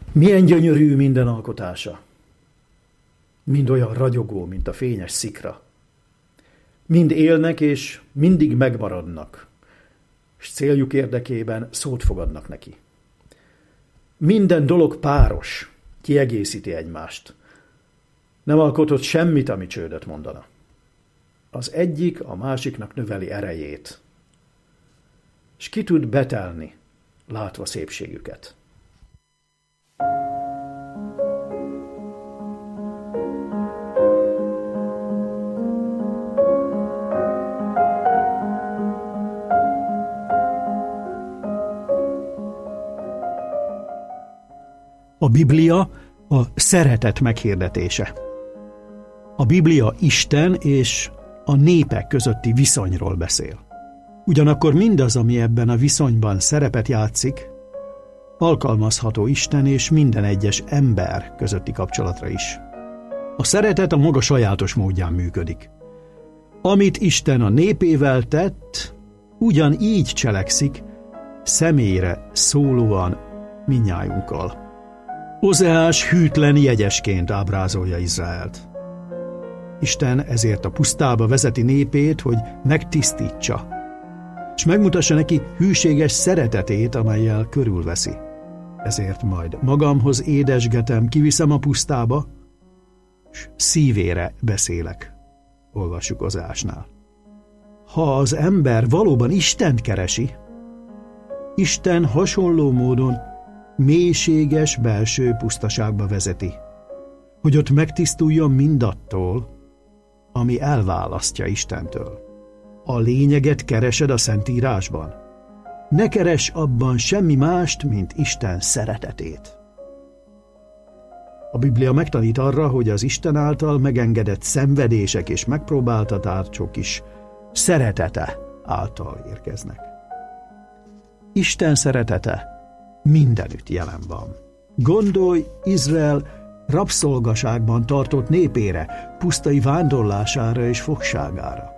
Milyen gyönyörű minden alkotása. Mind olyan ragyogó, mint a fényes szikra. Mind élnek és mindig megmaradnak, és céljuk érdekében szót fogadnak neki. Minden dolog páros, kiegészíti egymást. Nem alkotott semmit, ami csődöt mondana. Az egyik a másiknak növeli erejét, és ki tud betelni, látva szépségüket. A Biblia a szeretet meghirdetése. A Biblia Isten és a népek közötti viszonyról beszél. Ugyanakkor mindaz, ami ebben a viszonyban szerepet játszik, alkalmazható Isten és minden egyes ember közötti kapcsolatra is. A szeretet a maga sajátos módján működik. Amit Isten a népével tett, ugyanígy cselekszik, személyre szólóan mindnyájunkkal. Ozeás hűtlen jegyesként ábrázolja Izraelt. Isten ezért a pusztába vezeti népét, hogy megtisztítsa, és megmutassa neki hűséges szeretetét, amellyel körülveszi. Ezért majd magamhoz édesgetem, kiviszem a pusztába, és szívére beszélek. Olvassuk Ozeásnál. Ha az ember valóban Istent keresi, Isten hasonló módon mélységes belső pusztaságba vezeti, hogy ott megtisztuljon mindattól, ami elválasztja Istentől. A lényeget keresed a Szentírásban. Ne keress abban semmi mást, mint Isten szeretetét. A Biblia megtanít arra, hogy az Isten által megengedett szenvedések és megpróbáltatások is szeretete által érkeznek. Isten szeretete mindenütt jelen van. Gondolj Izrael rabszolgaságban tartott népére, pusztai vándorlására és fogságára.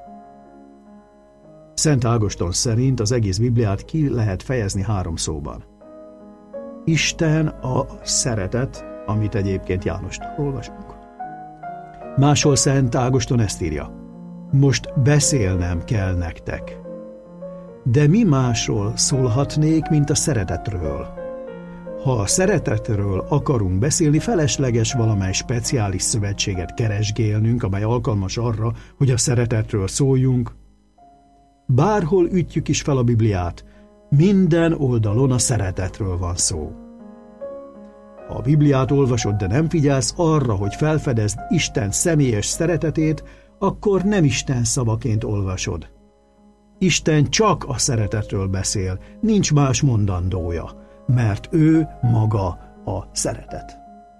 Szent Ágoston szerint az egész Bibliát ki lehet fejezni 3 szóban. Isten a szeretet, amit egyébként Jánostól olvasunk. Máshol Szent Ágoston ezt írja: most beszélnem kell nektek. De mi másról szólhatnék, mint a szeretetről? Ha a szeretetről akarunk beszélni, felesleges valamely speciális szövetséget keresgélnünk, amely alkalmas arra, hogy a szeretetről szóljunk. Bárhol ütjük is fel a Bibliát, minden oldalon a szeretetről van szó. Ha a Bibliát olvasod, de nem figyelsz arra, hogy felfedezd Isten személyes szeretetét, akkor nem Isten szavaként olvasod. Isten csak a szeretetről beszél, nincs más mondandója, mert ő maga a szeretet.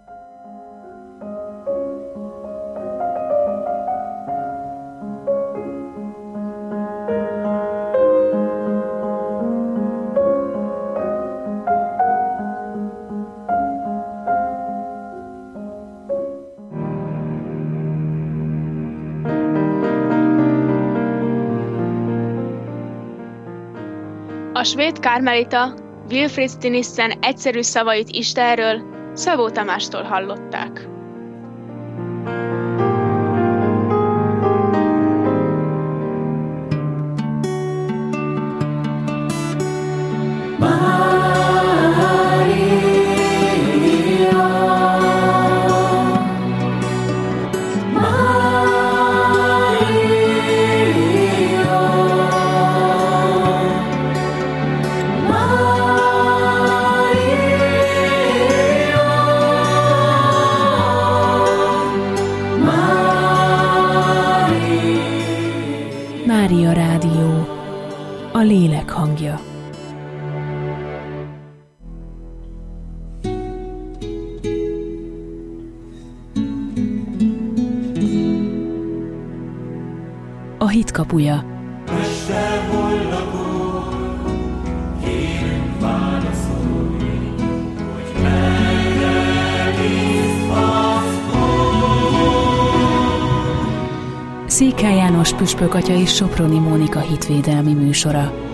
A svéd kármelita Wilfrid Stinissen egyszerű szavait Istenről Szabó Tamástól hallották. Mária Rádió, a lélek hangja. A hit kapuja. Székely János püspök atya és Soproni Mónika hitvédelmi műsora.